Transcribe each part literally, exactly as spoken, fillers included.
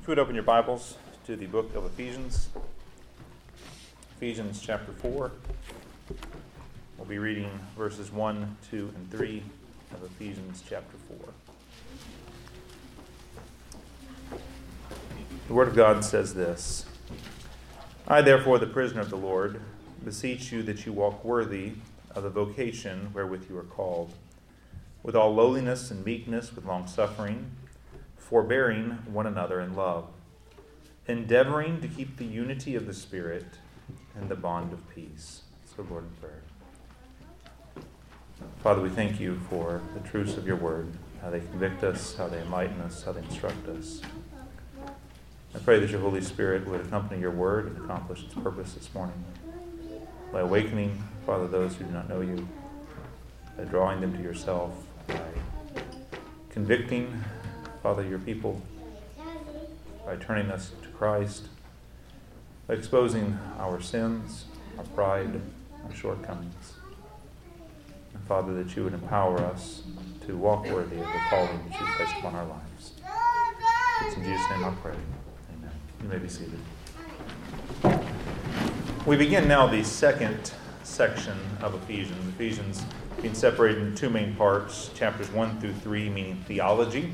If you would open your Bibles to the book of Ephesians, Ephesians chapter four. We'll be reading verses one, two, and three of Ephesians chapter four. The Word of God says this: I, therefore, the prisoner of the Lord, beseech you that you walk worthy of the vocation wherewith you are called, with all lowliness and meekness, with long-suffering, forbearing one another in love, endeavoring to keep the unity of the Spirit and the bond of peace. So, Lord, in prayer. Father, we thank you for the truths of your word, how they convict us, how they enlighten us, how they instruct us. I pray that your Holy Spirit would accompany your word and accomplish its purpose this morning by awakening, Father, those who do not know you, by drawing them to yourself, by convicting, Father, your people, by turning us to Christ, by exposing our sins, our pride, our shortcomings. And Father, that you would empower us to walk worthy of the calling that you've placed upon our lives. It's in Jesus' name I pray. Amen. You may be seated. We begin now the second section of Ephesians. Ephesians being separated into two main parts, chapters one through three, meaning theology,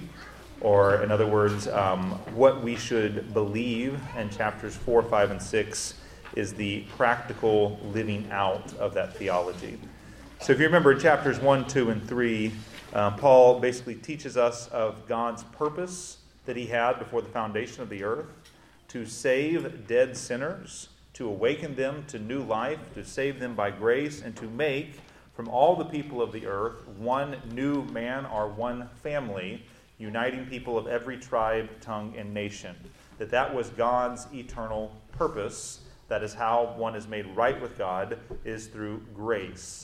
or in other words, um, what we should believe, and chapters four, five, and six is the practical living out of that theology. So if you remember chapters one, two, and three, uh, Paul basically teaches us of God's purpose that he had before the foundation of the earth to save dead sinners, to awaken them to new life, to save them by grace, and to make from all the people of the earth one new man or one family, uniting people of every tribe, tongue, and nation. That that was God's eternal purpose. That is how one is made right with God, is through grace.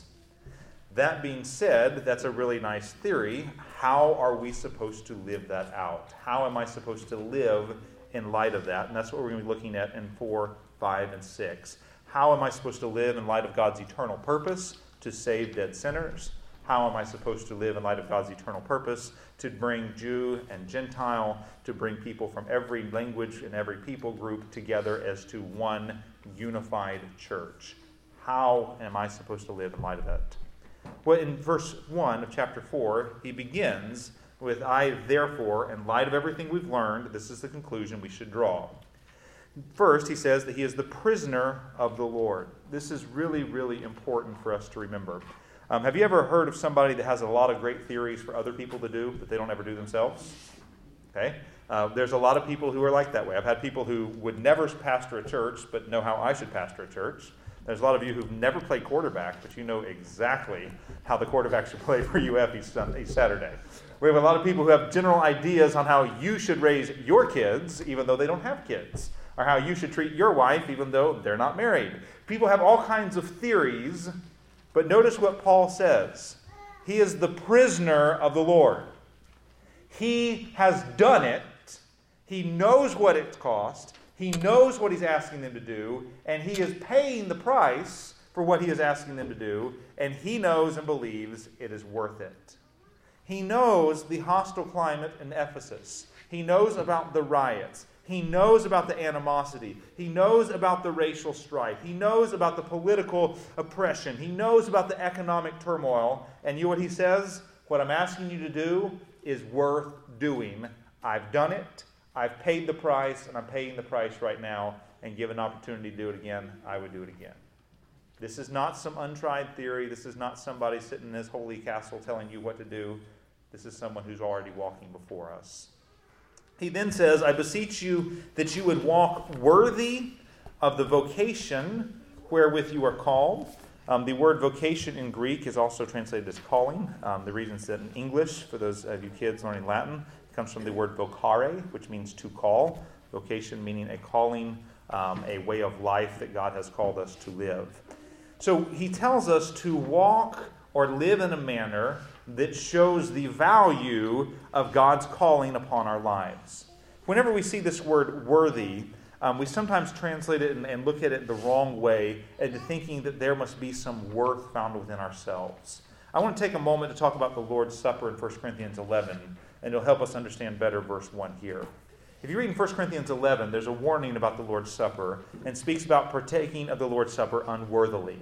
That being said, that's a really nice theory. How are we supposed to live that out? How am I supposed to live in light of that? And that's what we're going to be looking at in four, five, and six. How am I supposed to live in light of God's eternal purpose to save dead sinners? How am I supposed to live in light of God's eternal purpose to bring Jew and Gentile, to bring people from every language and every people group together as to one unified church? How am I supposed to live in light of that? Well, in verse one of chapter four, he begins with, I, therefore, in light of everything we've learned, this is the conclusion we should draw. First, he says that he is the prisoner of the Lord. This is really, really important for us to remember. Um, have you ever heard of somebody that has a lot of great theories for other people to do, but they don't ever do themselves? Okay. Uh, there's a lot of people who are like that way. I've had people who would never pastor a church, but know how I should pastor a church. There's a lot of you who've never played quarterback, but you know exactly how the quarterback should play for U F each, Sunday, each Saturday. We have a lot of people who have general ideas on how you should raise your kids, even though they don't have kids, or how you should treat your wife, even though they're not married. People have all kinds of theories. But notice what Paul says. He is the prisoner of the Lord. He has done it. He knows what it cost. He knows what he's asking them to do. And he is paying the price for what he is asking them to do. And he knows and believes it is worth it. He knows the hostile climate in Ephesus. He knows about the riots. He knows about the animosity. He knows about the racial strife. He knows about the political oppression. He knows about the economic turmoil. And you know what he says? What I'm asking you to do is worth doing. I've done it. I've paid the price, and I'm paying the price right now. And given an opportunity to do it again, I would do it again. This is not some untried theory. This is not somebody sitting in his holy castle telling you what to do. This is someone who's already walking before us. He then says, I beseech you that you would walk worthy of the vocation wherewith you are called. Um, the word vocation in Greek is also translated as calling. Um, the reason it's that in English, for those of you kids learning Latin, it comes from the word vocare, which means to call. Vocation meaning a calling, um, a way of life that God has called us to live. So he tells us to walk or live in a manner that shows the value of God's calling upon our lives. Whenever we see this word worthy, um, we sometimes translate it and, and look at it the wrong way, into thinking that there must be some worth found within ourselves. I want to take a moment to talk about the Lord's Supper in First Corinthians eleven, and it'll help us understand better verse one here. If you read in First Corinthians eleven, there's a warning about the Lord's Supper and speaks about partaking of the Lord's Supper unworthily.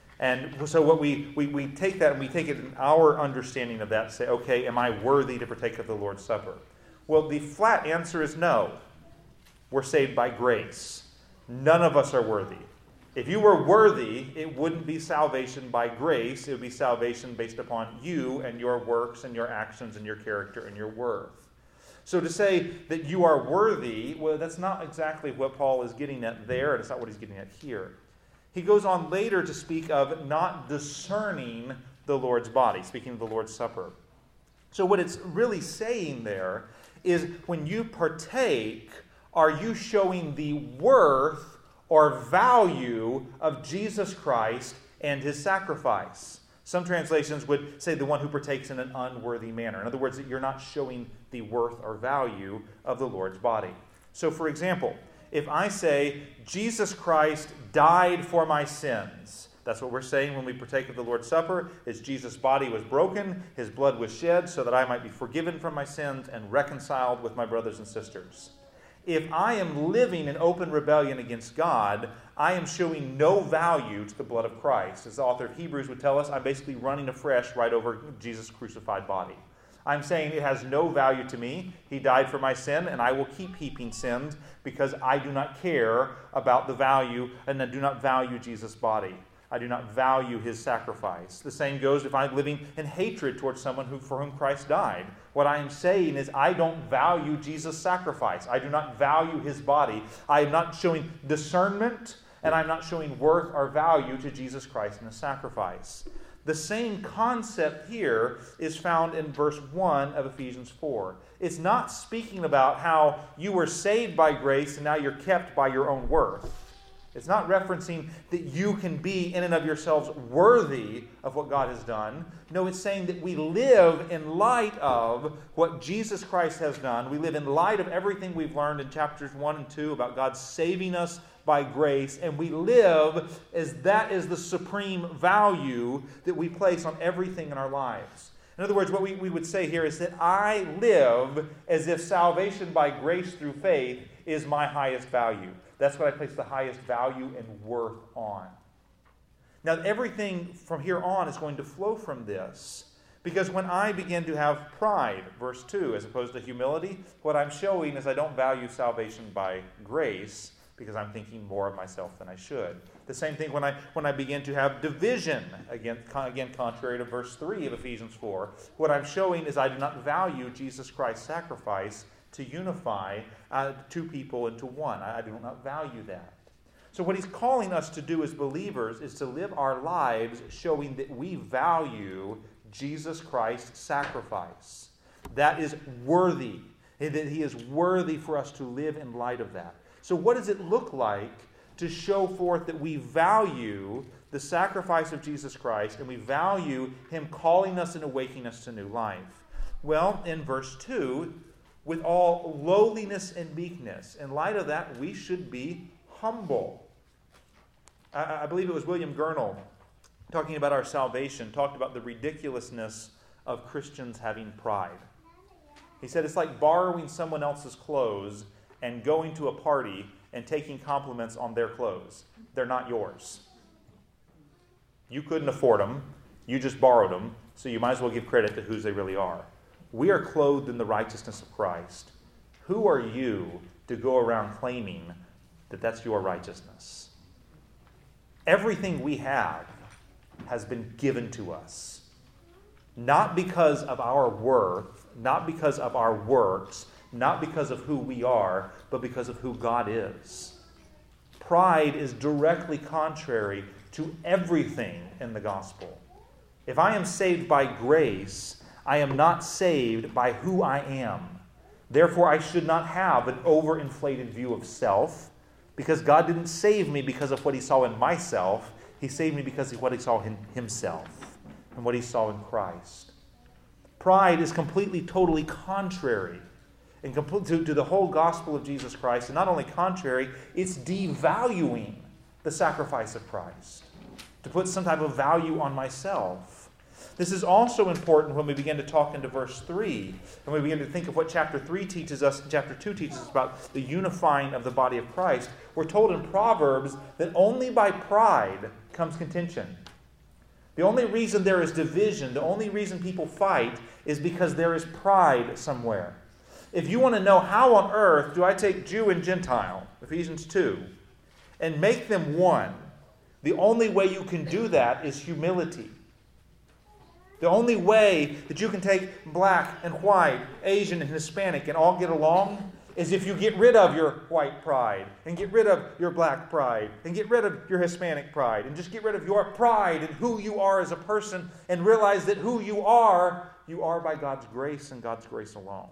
And so what we, we, we take that and we take it in our understanding of that and say, okay, am I worthy to partake of the Lord's Supper? Well, the flat answer is no. We're saved by grace. None of us are worthy. If you were worthy, it wouldn't be salvation by grace. It would be salvation based upon you and your works and your actions and your character and your worth. So to say that you are worthy, well, that's not exactly what Paul is getting at there, and it's not what he's getting at here. He goes on later to speak of not discerning the Lord's body, speaking of the Lord's Supper. So what it's really saying there is when you partake, are you showing the worth or value of Jesus Christ and his sacrifice? Some translations would say the one who partakes in an unworthy manner. In other words, that you're not showing the worth or value of the Lord's body. So, for example, if I say, Jesus Christ died for my sins, that's what we're saying when we partake of the Lord's Supper, is Jesus' body was broken, his blood was shed so that I might be forgiven from my sins and reconciled with my brothers and sisters. If I am living in open rebellion against God, I am showing no value to the blood of Christ. As the author of Hebrews would tell us, I'm basically running afresh right over Jesus' crucified body. I'm saying it has no value to me. He died for my sin, and I will keep heaping sins because I do not care about the value and I do not value Jesus' body. I do not value his sacrifice. The same goes if I'm living in hatred towards someone who, for whom Christ died. What I am saying is I don't value Jesus' sacrifice. I do not value his body. I am not showing discernment, and I'm not showing worth or value to Jesus Christ and his sacrifice. The same concept here is found in verse one of Ephesians four. It's not speaking about how you were saved by grace and now you're kept by your own worth. It's not referencing that you can be in and of yourselves worthy of what God has done. No, it's saying that we live in light of what Jesus Christ has done. We live in light of everything we've learned in chapters one and two about God saving us by grace. And we live as that is the supreme value that we place on everything in our lives. In other words, what we, we would say here is that I live as if salvation by grace through faith is my highest value. That's what I place the highest value and worth on. Now, everything from here on is going to flow from this. Because when I begin to have pride, verse two, as opposed to humility, what I'm showing is I don't value salvation by grace because I'm thinking more of myself than I should. The same thing when I when I begin to have division, again, again contrary to verse three of Ephesians four. What I'm showing is I do not value Jesus Christ's sacrifice to unify uh, two people into one. I, I do not value that. So what he's calling us to do as believers is to live our lives showing that we value Jesus Christ's sacrifice. That is worthy. That he is worthy for us to live in light of that. So what does it look like to show forth that we value the sacrifice of Jesus Christ and we value him calling us and awakening us to new life? Well, in verse two, with all lowliness and meekness. In light of that, we should be humble. I, I believe it was William Gurnall, talking about our salvation, talked about the ridiculousness of Christians having pride. He said it's like borrowing someone else's clothes and going to a party and taking compliments on their clothes. They're not yours. You couldn't afford them. You just borrowed them, so you might as well give credit to whose they really are. We are clothed in the righteousness of Christ. Who are you to go around claiming that that's your righteousness? Everything we have has been given to us. Not because of our worth, not because of our works, not because of who we are, but because of who God is. Pride is directly contrary to everything in the gospel. If I am saved by grace, I am not saved by who I am. Therefore, I should not have an overinflated view of self, because God didn't save me because of what he saw in myself. He saved me because of what he saw in himself and what he saw in Christ. Pride is completely, totally contrary and complete to, to the whole gospel of Jesus Christ. And not only contrary, it's devaluing the sacrifice of Christ, to put some type of value on myself. This is also important when we begin to talk into verse three, and we begin to think of what chapter three teaches us, and chapter two teaches us about the unifying of the body of Christ. We're told in Proverbs that only by pride comes contention. The only reason there is division, the only reason people fight, is because there is pride somewhere. If you want to know how on earth do I take Jew and Gentile, Ephesians two, and make them one, the only way you can do that is humility. The only way that you can take black and white, Asian and Hispanic and all get along is if you get rid of your white pride and get rid of your black pride and get rid of your Hispanic pride and just get rid of your pride and who you are as a person and realize that who you are, you are by God's grace and God's grace alone.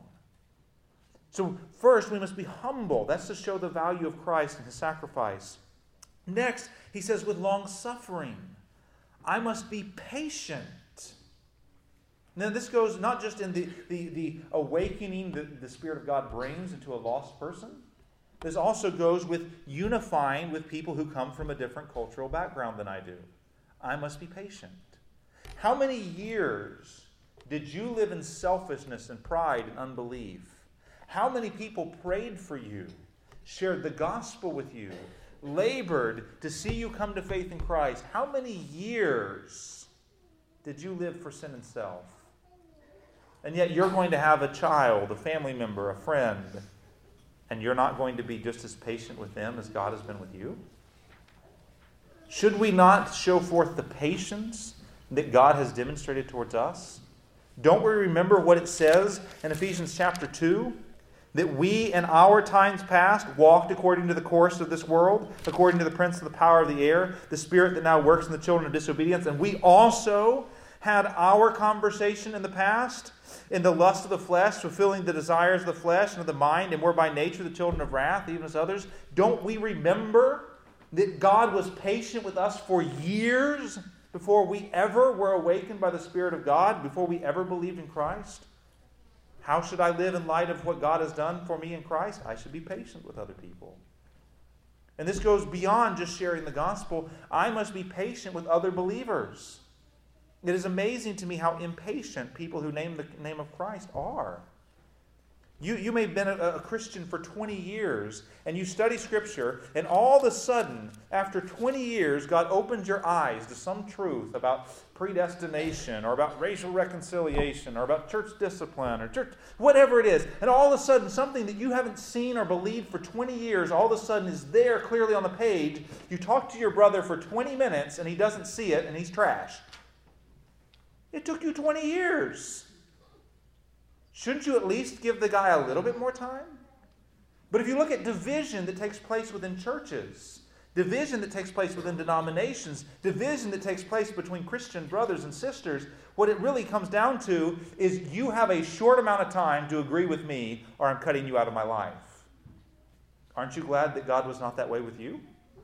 So first, we must be humble. That's to show the value of Christ and His sacrifice. Next, he says, with long suffering, I must be patient. Now, this goes not just in the, the, the awakening that the Spirit of God brings into a lost person. This also goes with unifying with people who come from a different cultural background than I do. I must be patient. How many years did you live in selfishness and pride and unbelief? How many people prayed for you, shared the gospel with you, labored to see you come to faith in Christ? How many years did you live for sin and self? And yet you're going to have a child, a family member, a friend, and you're not going to be just as patient with them as God has been with you? Should we not show forth the patience that God has demonstrated towards us? Don't we remember what it says in Ephesians chapter two? That we in our times past walked according to the course of this world, according to the prince of the power of the air, the spirit that now works in the children of disobedience, and we also had our conversation in the past in the lust of the flesh, fulfilling the desires of the flesh and of the mind, and were by nature the children of wrath, even as others. Don't we remember that God was patient with us for years before we ever were awakened by the Spirit of God, before we ever believed in Christ? How should I live in light of what God has done for me in Christ? I should be patient with other people. And this goes beyond just sharing the gospel. I must be patient with other believers. It is amazing to me how impatient people who name the name of Christ are. You, you may have been a, a Christian for twenty years, and you study Scripture, and all of a sudden, after twenty years, God opens your eyes to some truth about predestination, or about racial reconciliation, or about church discipline, or church, whatever it is. And all of a sudden, something that you haven't seen or believed for twenty years, all of a sudden is there clearly on the page. You talk to your brother for twenty minutes, and he doesn't see it, and he's trash. It took you twenty years. Shouldn't you at least give the guy a little bit more time? But if you look at division that takes place within churches, division that takes place within denominations, division that takes place between Christian brothers and sisters, what it really comes down to is you have a short amount of time to agree with me, or I'm cutting you out of my life. Aren't you glad that God was not that way with you?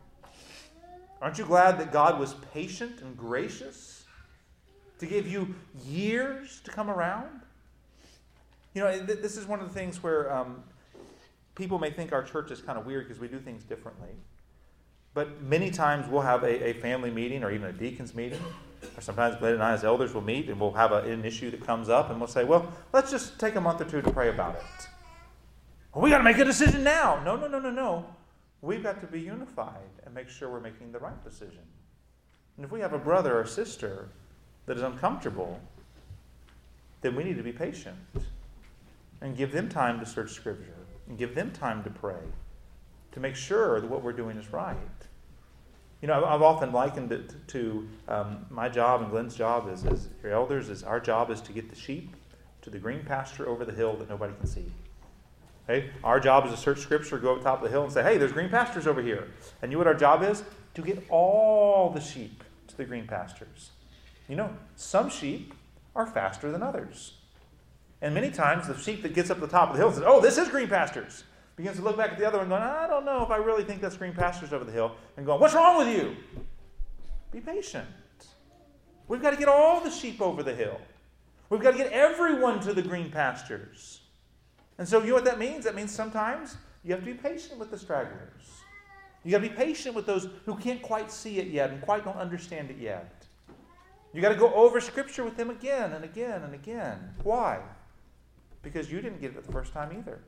Aren't you glad that God was patient and gracious to give you years to come around? You know, this is one of the things where um, people may think our church is kind of weird because we do things differently. But many times we'll have a, a family meeting or even a deacon's meeting, or sometimes Glenn and I as elders will meet and we'll have a, an issue that comes up and we'll say, well, let's just take a month or two to pray about it. Well, we got to make a decision now. No, no, no, no, no. We've got to be unified and make sure we're making the right decision. And if we have a brother or sister that is uncomfortable, then we need to be patient and give them time to search Scripture and give them time to pray to make sure that what we're doing is right. You know, I've often likened it to um, my job and Glenn's job as, as your elders. Is our job is to get the sheep to the green pasture over the hill that nobody can see. Okay? Our job is to search Scripture, go up top of the hill and say, hey, there's green pastures over here. And you know what our job is? To get all the sheep to the green pastures. You know, some sheep are faster than others. And many times the sheep that gets up to the top of the hill and says, oh, this is green pastures, begins to look back at the other one going, I don't know if I really think that's green pastures over the hill. And going, what's wrong with you? Be patient. We've got to get all the sheep over the hill. We've got to get everyone to the green pastures. And so you know what that means? That means sometimes you have to be patient with the stragglers. You got to be patient with those who can't quite see it yet and quite don't understand it yet. You got to go over Scripture with them again and again and again. Why? Because you didn't get it the first time either.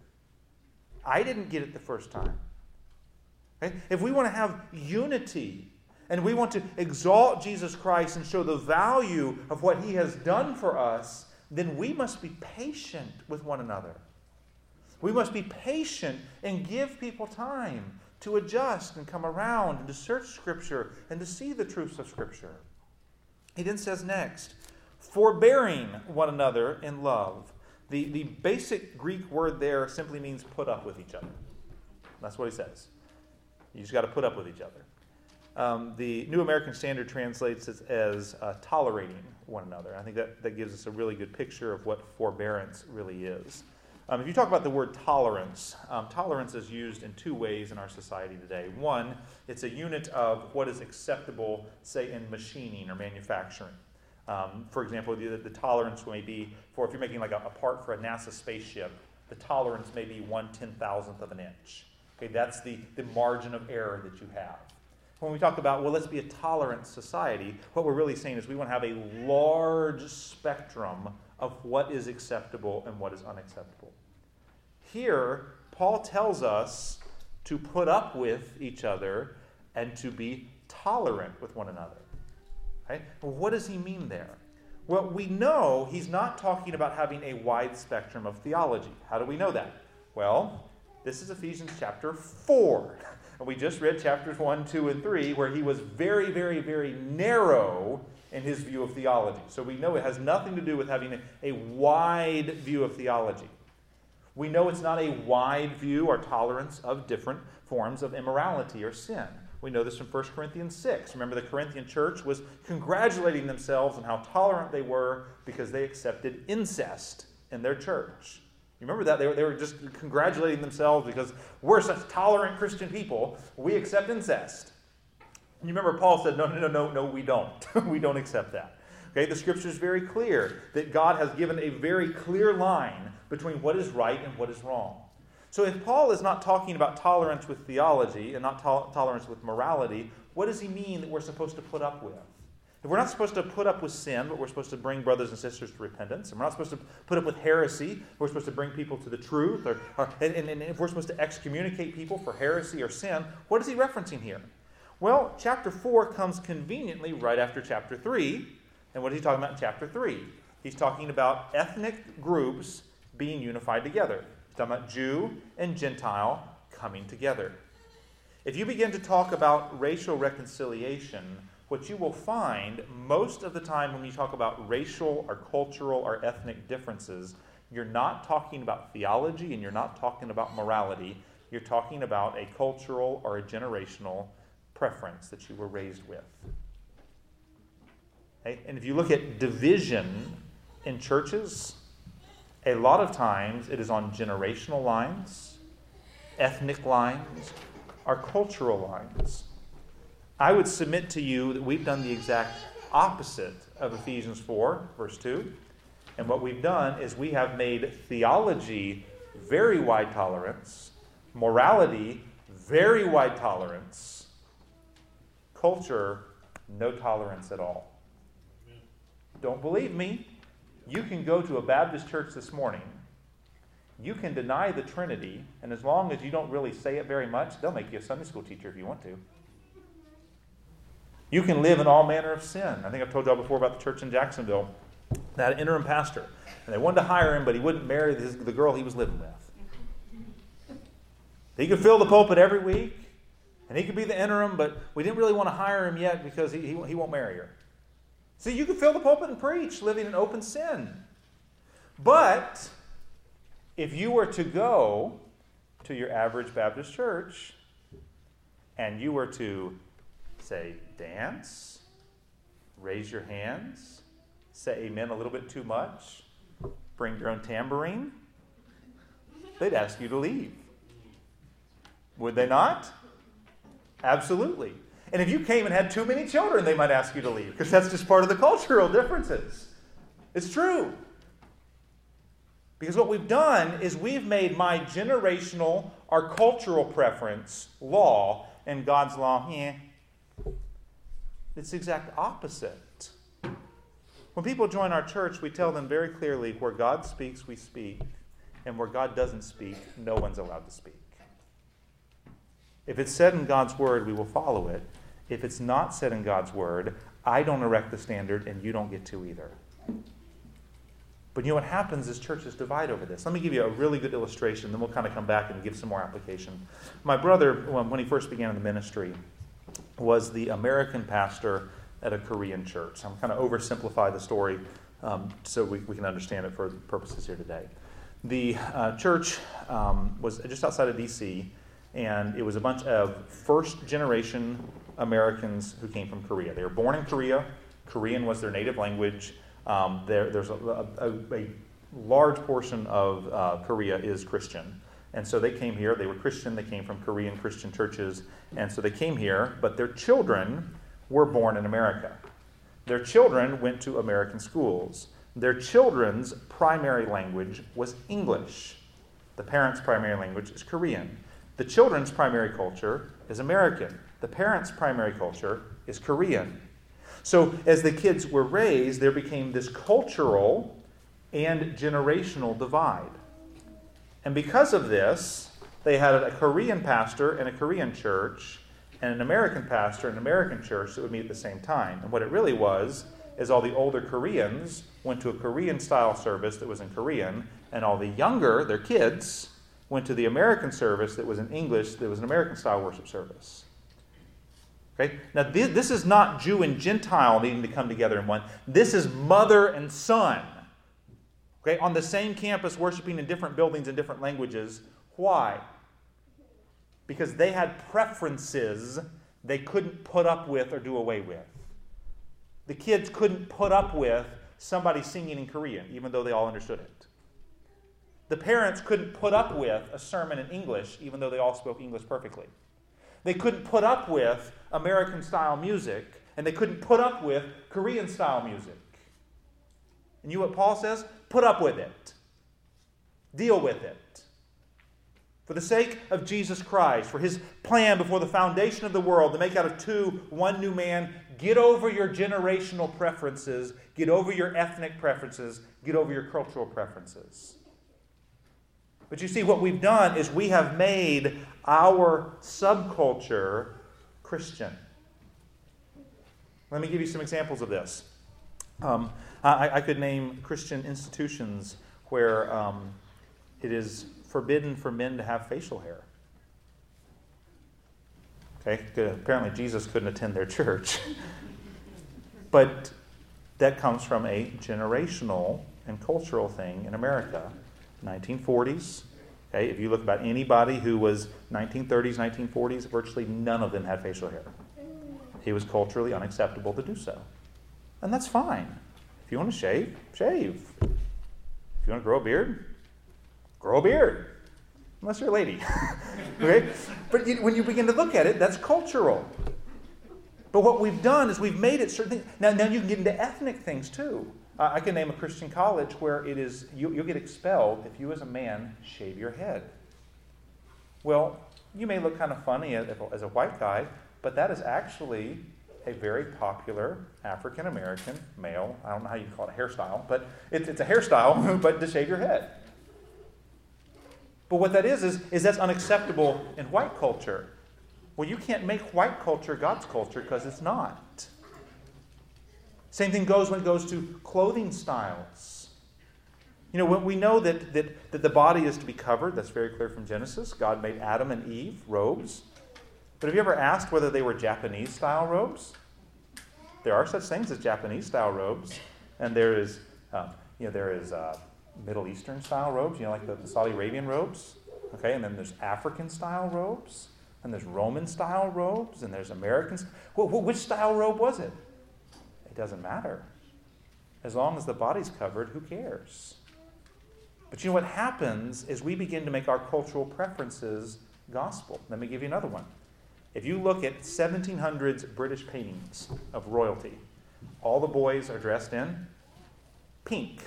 I didn't get it the first time. Okay? If we want to have unity and we want to exalt Jesus Christ and show the value of what He has done for us, then we must be patient with one another. We must be patient and give people time to adjust and come around and to search Scripture and to see the truths of Scripture. He then says next, forbearing one another in love. The, the basic Greek word there simply means put up with each other. That's what he says. You just got to put up with each other. Um, the New American Standard translates it as uh, tolerating one another. I think that, that gives us a really good picture of what forbearance really is. Um, if you talk about the word tolerance, um, tolerance is used in two ways in our society today. One, it's a unit of what is acceptable, say, in machining or manufacturing. Um, for example, the, the tolerance may be for if you're making like a, a part for a NASA spaceship, the tolerance may be one ten thousandth of an inch. Okay, that's the, the margin of error that you have. When we talk about, well, let's be a tolerant society, what we're really saying is we want to have a large spectrum of what is acceptable and what is unacceptable. Here, Paul tells us to put up with each other and to be tolerant with one another. Okay? Well, what does he mean there? Well, we know he's not talking about having a wide spectrum of theology. How do we know that? Well, this is Ephesians chapter four. And we just read chapters one, two, and three, where he was very, very, very narrow in his view of theology. So we know it has nothing to do with having a, a wide view of theology. We know it's not a wide view or tolerance of different forms of immorality or sin. We know this from First Corinthians six. Remember, the Corinthian church was congratulating themselves on how tolerant they were because they accepted incest in their church. You remember that? They were, they were just congratulating themselves because we're such tolerant Christian people. We accept incest. And you remember Paul said, no, no, no, no, no, we don't. We don't accept that. Okay, the Scripture is very clear that God has given a very clear line between what is right and what is wrong. So if Paul is not talking about tolerance with theology and not to- tolerance with morality, what does he mean that we're supposed to put up with? If we're not supposed to put up with sin, but we're supposed to bring brothers and sisters to repentance, and we're not supposed to put up with heresy, we're supposed to bring people to the truth, or, or and, and, and if we're supposed to excommunicate people for heresy or sin, what is he referencing here? Well, chapter four comes conveniently right after chapter three. And what is he talking about in chapter three? He's talking about ethnic groups being unified together. He's talking about Jew and Gentile coming together. If you begin to talk about racial reconciliation, what you will find most of the time when you talk about racial or cultural or ethnic differences, you're not talking about theology and you're not talking about morality. You're talking about a cultural or a generational preference that you were raised with. Okay? And if you look at division in churches, a lot of times it is on generational lines, ethnic lines, or cultural lines. I would submit to you that we've done the exact opposite of Ephesians four, verse two. And what we've done is we have made theology very wide tolerance, morality very wide tolerance, culture no tolerance at all. Don't believe me? You can go to a Baptist church this morning. You can deny the Trinity, and as long as you don't really say it very much, they'll make you a Sunday school teacher if you want to. You can live in all manner of sin. I think I've told y'all before about the church in Jacksonville. They had an interim pastor, and they wanted to hire him, but he wouldn't marry his, the girl he was living with. He could fill the pulpit every week, and he could be the interim, but we didn't really want to hire him yet because he, he, he won't marry her. See, you can fill the pulpit and preach, living in open sin. But if you were to go to your average Baptist church and you were to say, dance, raise your hands, say amen a little bit too much, bring your own tambourine, they'd ask you to leave. Would they not? Absolutely. And if you came and had too many children, they might ask you to leave, because that's just part of the cultural differences. It's true. Because what we've done is we've made my generational or cultural preference law, and God's law, eh. It's the exact opposite. When people join our church, we tell them very clearly, where God speaks, we speak, and where God doesn't speak, no one's allowed to speak. If it's said in God's word, we will follow it. If it's not said in God's word, I don't erect the standard, and you don't get to either. But you know what happens is churches divide over this. Let me give you a really good illustration, then we'll kind of come back and give some more application. My brother, when he first began in the ministry, was the American pastor at a Korean church. I'm kind of oversimplify the story um, so we, we can understand it for the purposes here today. The uh, church um, was just outside of D C, and it was a bunch of first-generation Americans who came from Korea. They were born in Korea. Korean was their native language. Um, there, there's a, a, a large portion of uh, Korea is Christian. And so they came here. They were Christian. They came from Korean Christian churches. And so they came here, but their children were born in America. Their children went to American schools. Their children's primary language was English. The parents' primary language is Korean. The children's primary culture is American. The parents' primary culture is Korean. So as the kids were raised, there became this cultural and generational divide. And because of this, they had a Korean pastor in a Korean church and an American pastor in an American church that would meet at the same time. And what it really was is all the older Koreans went to a Korean-style service that was in Korean, and all the younger, their kids, went to the American service that was in English, that was an American-style worship service. Okay? Now, th- this is not Jew and Gentile needing to come together in one. This is mother and son. Okay? On the same campus, worshiping in different buildings in different languages. Why? Because they had preferences they couldn't put up with or do away with. The kids couldn't put up with somebody singing in Korean, even though they all understood it. The parents couldn't put up with a sermon in English, even though they all spoke English perfectly. They couldn't put up with American-style music, and they couldn't put up with Korean-style music. And you know what Paul says? Put up with it. Deal with it. For the sake of Jesus Christ, for his plan before the foundation of the world to make out of two one new man, get over your generational preferences, get over your ethnic preferences, get over your cultural preferences. But you see, what we've done is we have made our subculture Christian. Let me give you some examples of this. Um, I, I could name Christian institutions where um, it is forbidden for men to have facial hair. Okay, apparently Jesus couldn't attend their church. But that comes from a generational and cultural thing in America. nineteen forties. Okay, if you look about anybody who was nineteen thirties, nineteen forties, virtually none of them had facial hair. It was culturally unacceptable to do so. And that's fine. If you want to shave, shave. If you want to grow a beard, grow a beard. Unless you're a lady. Okay? But you, when you begin to look at it, that's cultural. But what we've done is we've made it certain things. Now, now you can get into ethnic things too. Uh, I can name a Christian college where it is you, you'll get expelled if you as a man shave your head. Well, you may look kind of funny as, as a white guy, but that is actually a very popular African-American male, I don't know how you call it, a hairstyle, but it's, it's a hairstyle, but to shave your head. But what that is, is, is that's unacceptable in white culture. Well, you can't make white culture God's culture because it's not. Same thing goes when it goes to clothing styles. You know, when we know that, that, that the body is to be covered, that's very clear from Genesis. God made Adam and Eve robes. But have you ever asked whether they were Japanese-style robes? There are such things as Japanese-style robes. And there is, uh, you know, there is uh, Middle Eastern-style robes, you know, like the, the Saudi Arabian robes. Okay, and then there's African-style robes. And there's Roman-style robes. And there's American. Well, which style robe was it? It doesn't matter. As long as the body's covered, who cares? But you know what happens is we begin to make our cultural preferences gospel. Let me give you another one. If you look at seventeen hundreds British paintings of royalty, all the boys are dressed in pink.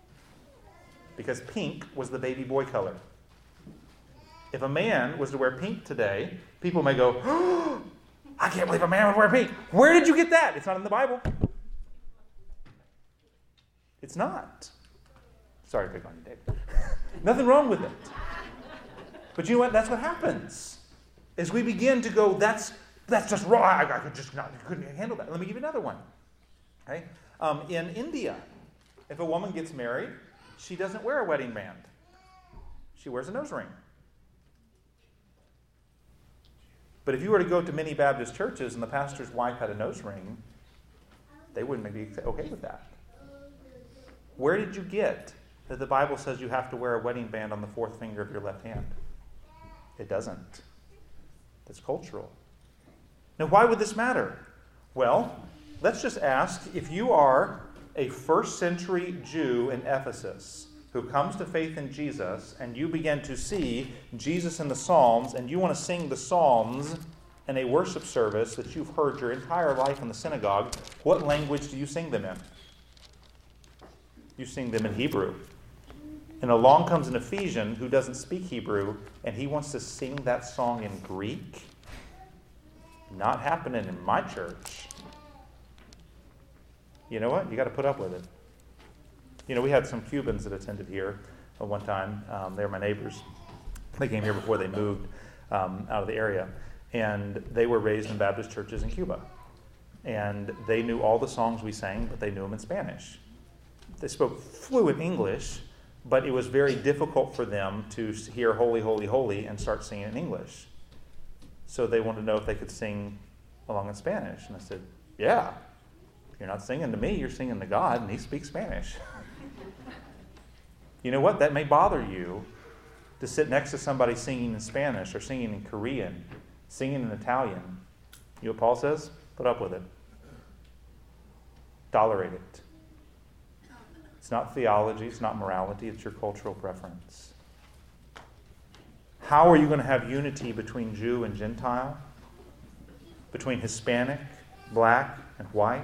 Because pink was the baby boy color. If a man was to wear pink today, people may go, oh, I can't believe a man would wear pink. Where did you get that? It's not in the Bible. It's not. Sorry to pick on you, Dave. Nothing wrong with it. But you know what? That's what happens. As we begin to go, that's that's just wrong. I, I could just not, couldn't handle that. Let me give you another one. Okay? Um, in India, if a woman gets married, she doesn't wear a wedding band. She wears a nose ring. But if you were to go to many Baptist churches and the pastor's wife had a nose ring, they wouldn't be okay with that. Where did you get that the Bible says you have to wear a wedding band on the fourth finger of your left hand? It doesn't. That's cultural. Now, why would this matter? Well, let's just ask, if you are a first century Jew in Ephesus who comes to faith in Jesus, and you begin to see Jesus in the Psalms, and you want to sing the Psalms in a worship service that you've heard your entire life in the synagogue, what language do you sing them in? You sing them in Hebrew. And along comes an Ephesian who doesn't speak Hebrew, and he wants to sing that song in Greek. Not happening in my church. You know what? You got to put up with it. You know, we had some Cubans that attended here at one time. Um, they were my neighbors. They came here before they moved um, out of the area. And they were raised in Baptist churches in Cuba. And they knew all the songs we sang, but they knew them in Spanish. They spoke fluent English, but it was very difficult for them to hear Holy, Holy, Holy and start singing in English. So they wanted to know if they could sing along in Spanish. And I said, yeah. You're not singing to me, you're singing to God, and he speaks Spanish. You know what? That may bother you to sit next to somebody singing in Spanish or singing in Korean, singing in Italian. You know what Paul says? Put up with it. Tolerate it. It's not theology, it's not morality, it's your cultural preference. How are you going to have unity between Jew and Gentile? Between Hispanic, black, and white?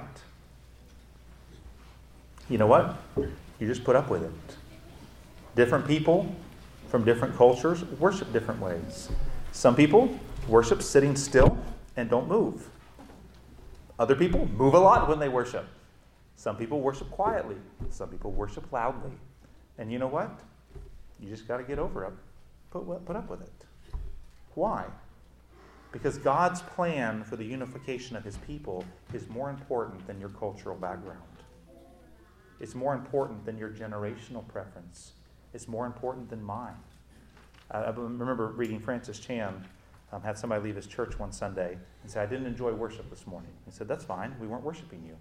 You know what? You just put up with it. Different people from different cultures worship different ways. Some people worship sitting still and don't move. Other people move a lot when they worship. Some people worship quietly. Some people worship loudly. And you know what? You just got to get over it. Put, put up with it. Why? Because God's plan for the unification of his people is more important than your cultural background. It's more important than your generational preference. It's more important than mine. I, I remember reading Francis Chan um, had somebody leave his church one Sunday and say, I didn't enjoy worship this morning. He said, that's fine. We weren't worshiping you.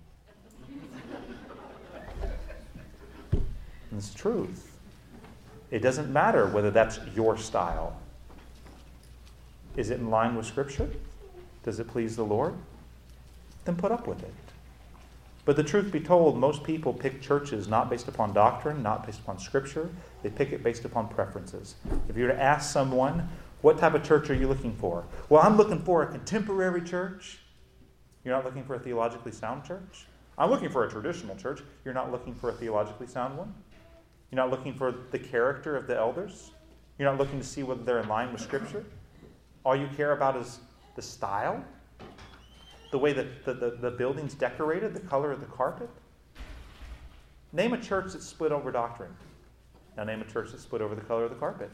And it's truth. It doesn't matter whether that's your style. Is it in line with Scripture? Does it please the Lord? Then put up with it. But the truth be told, most people pick churches not based upon doctrine, not based upon Scripture. They pick it based upon preferences. If you were to ask someone, what type of church are you looking for? Well, I'm looking for a contemporary church. You're not looking for a theologically sound church? I'm looking for a traditional church. You're not looking for a theologically sound one? You're not looking for the character of the elders? You're not looking to see whether they're in line with Scripture? All you care about is the style? The way that the, the, the building's decorated, the color of the carpet? Name a church that's split over doctrine. Now name a church that's split over the color of the carpet.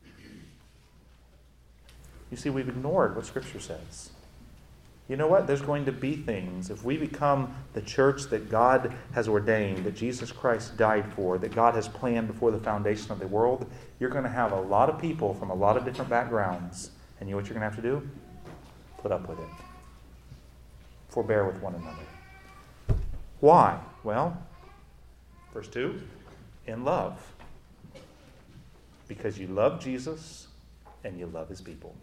You see, we've ignored what Scripture says. You know what? There's going to be things. If we become the church that God has ordained, that Jesus Christ died for, that God has planned before the foundation of the world, you're going to have a lot of people from a lot of different backgrounds. And you know what you're going to have to do? Put up with it. Forbear with one another. Why? Well, verse two, in love. Because you love Jesus and you love his people.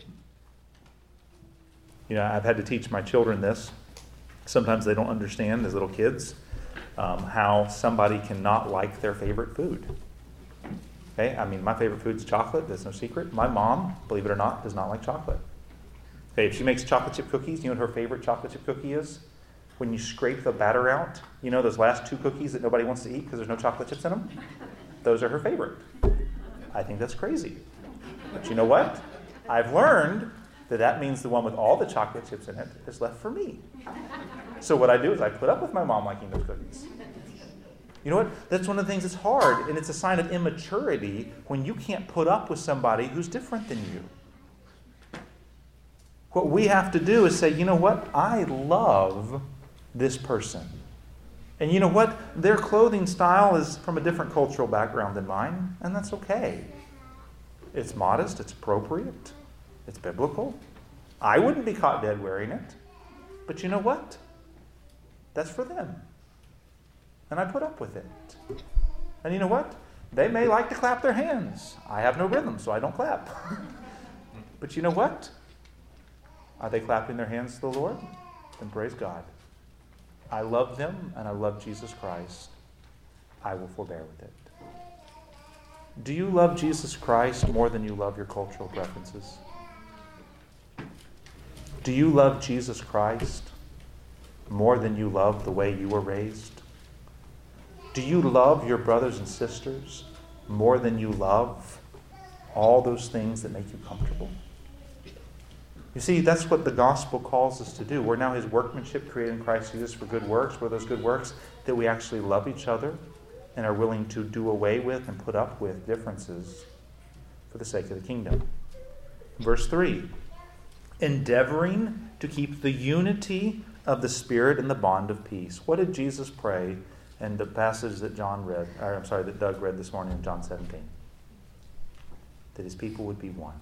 You know, I've had to teach my children this. Sometimes they don't understand as little kids um, how somebody cannot like their favorite food. Okay, I mean, my favorite food is chocolate. That's no secret. My mom, believe it or not, does not like chocolate. Okay, if she makes chocolate chip cookies, you know what her favorite chocolate chip cookie is? When you scrape the batter out, you know those last two cookies that nobody wants to eat because there's no chocolate chips in them? Those are her favorite. I think that's crazy. But you know what? I've learned that that means the one with all the chocolate chips in it is left for me. So what I do is I put up with my mom liking those cookies. You know what? That's one of the things that's hard, and it's a sign of immaturity when you can't put up with somebody who's different than you. What we have to do is say, you know what? I love this person. And you know what? Their clothing style is from a different cultural background than mine, and that's okay. It's modest, it's appropriate, it's biblical. I wouldn't be caught dead wearing it. But you know what? That's for them. And I put up with it. And you know what? They may like to clap their hands. I have no rhythm, so I don't clap. But you know what? Are they clapping their hands to the Lord? Then praise God. I love them and I love Jesus Christ. I will forbear with it. Do you love Jesus Christ more than you love your cultural preferences? Do you love Jesus Christ more than you love the way you were raised? Do you love your brothers and sisters more than you love all those things that make you comfortable? You see, that's what the gospel calls us to do. We're now his workmanship created in Christ Jesus for good works. We're those good works that we actually love each other and are willing to do away with and put up with differences for the sake of the kingdom. Verse three, endeavoring to keep the unity of the Spirit in the bond of peace. What did Jesus pray in the passage that John read, or I'm sorry, that Doug read this morning in John seventeen? That his people would be one.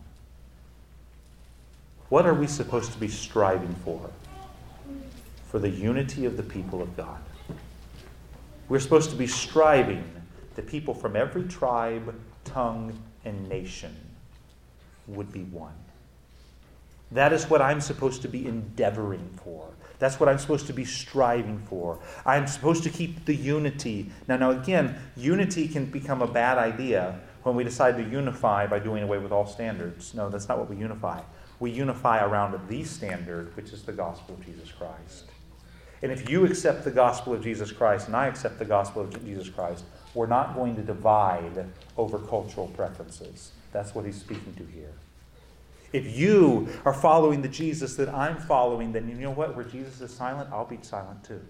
What are we supposed to be striving for? For the unity of the people of God. We're supposed to be striving that people from every tribe, tongue, and nation would be one. That is what I'm supposed to be endeavoring for. That's what I'm supposed to be striving for. I'm supposed to keep the unity. Now, now again, unity can become a bad idea when we decide to unify by doing away with all standards. No, that's not what we unify. We unify around the standard, which is the gospel of Jesus Christ. And if you accept the gospel of Jesus Christ and I accept the gospel of Jesus Christ, we're not going to divide over cultural preferences. That's what he's speaking to here. If you are following the Jesus that I'm following, then you know what? Where Jesus is silent, I'll be silent too.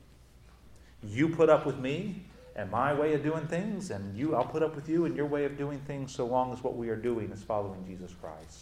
You put up with me and my way of doing things, and you, I'll put up with you and your way of doing things so long as what we are doing is following Jesus Christ.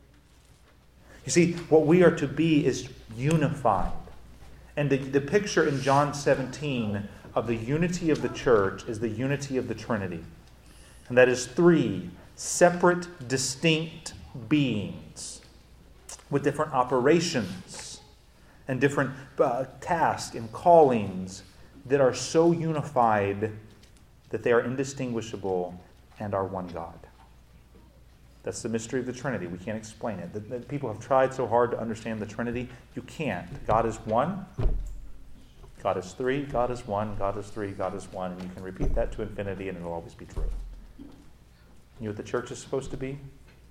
You see, what we are to be is unified. And the, the picture in John seventeen of the unity of the church is the unity of the Trinity. And that is three separate, distinct beings with different operations and different uh, tasks and callings that are so unified that they are indistinguishable and are one God. That's the mystery of the Trinity. We can't explain it. The, the people have tried so hard to understand the Trinity. You can't. God is one. God is three. God is one. God is three. God is one. And you can repeat that to infinity and it'll always be true. You know what the church is supposed to be?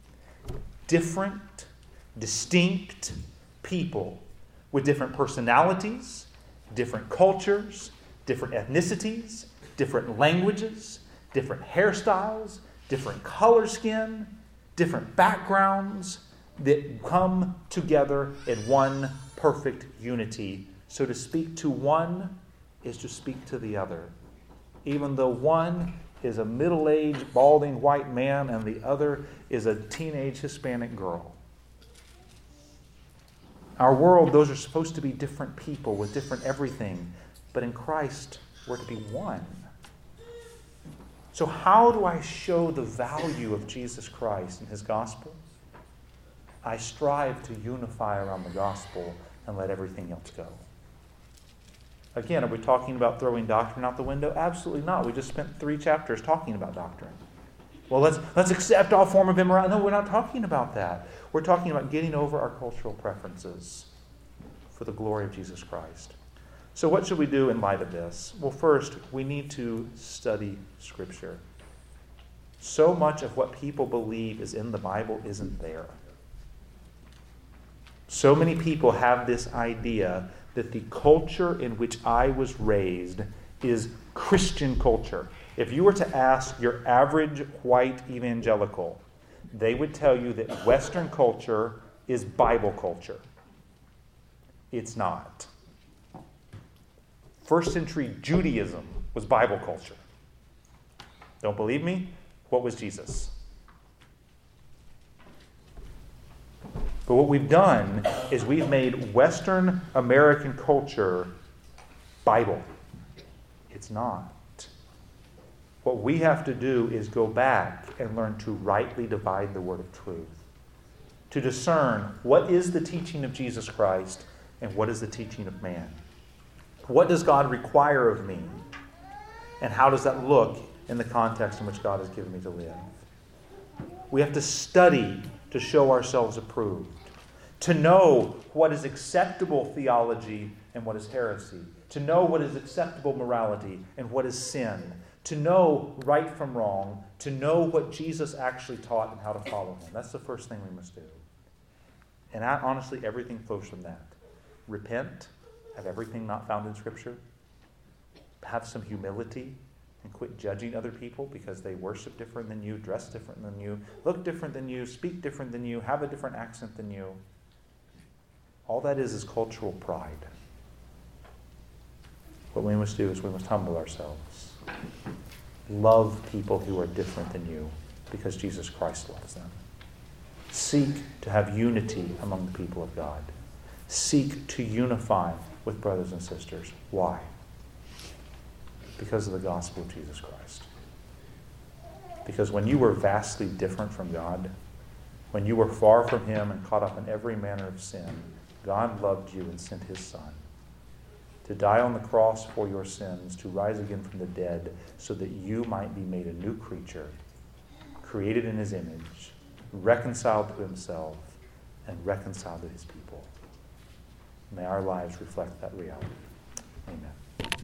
Different, distinct people with different personalities, different cultures, different ethnicities, different languages, different hairstyles, different color skin, different backgrounds that come together in one perfect unity. So to speak to one is to speak to the other. Even though one is a middle-aged, balding white man and the other is a teenage Hispanic girl. Our world, those are supposed to be different people with different everything. But in Christ, we're to be one. So how do I show the value of Jesus Christ and his gospel? I strive to unify around the gospel and let everything else go. Again, are we talking about throwing doctrine out the window? Absolutely not. We just spent three chapters talking about doctrine. Well, let's let's accept all form of immorality. No, we're not talking about that. We're talking about getting over our cultural preferences for the glory of Jesus Christ. So what should we do in light of this? Well, first, we need to study Scripture. So much of what people believe is in the Bible isn't there. So many people have this idea that the culture in which I was raised is Christian culture. If you were to ask your average white evangelical, they would tell you that Western culture is Bible culture. It's not. First century Judaism was Bible culture. Don't believe me? What was Jesus? But what we've done is we've made Western American culture Bible. It's not. What we have to do is go back and learn to rightly divide the word of truth. To discern what is the teaching of Jesus Christ and what is the teaching of man. What does God require of me? And how does that look in the context in which God has given me to live? We have to study to show ourselves approved. To know what is acceptable theology and what is heresy. To know what is acceptable morality and what is sin. To know right from wrong. To know what Jesus actually taught and how to follow him. That's the first thing we must do. And I, honestly, everything flows from that. Repent of everything not found in Scripture. Have some humility and quit judging other people because they worship different than you, dress different than you, look different than you, speak different than you, have a different accent than you. All that is is cultural pride. What we must do is we must humble ourselves. Love people who are different than you because Jesus Christ loves them. Seek to have unity among the people of God. Seek to unify with brothers and sisters. Why? Because of the gospel of Jesus Christ. Because when you were vastly different from God, when you were far from him and caught up in every manner of sin, God loved you and sent his Son to die on the cross for your sins, to rise again from the dead, so that you might be made a new creature, created in his image, reconciled to himself, and reconciled to his people. May our lives reflect that reality. Amen.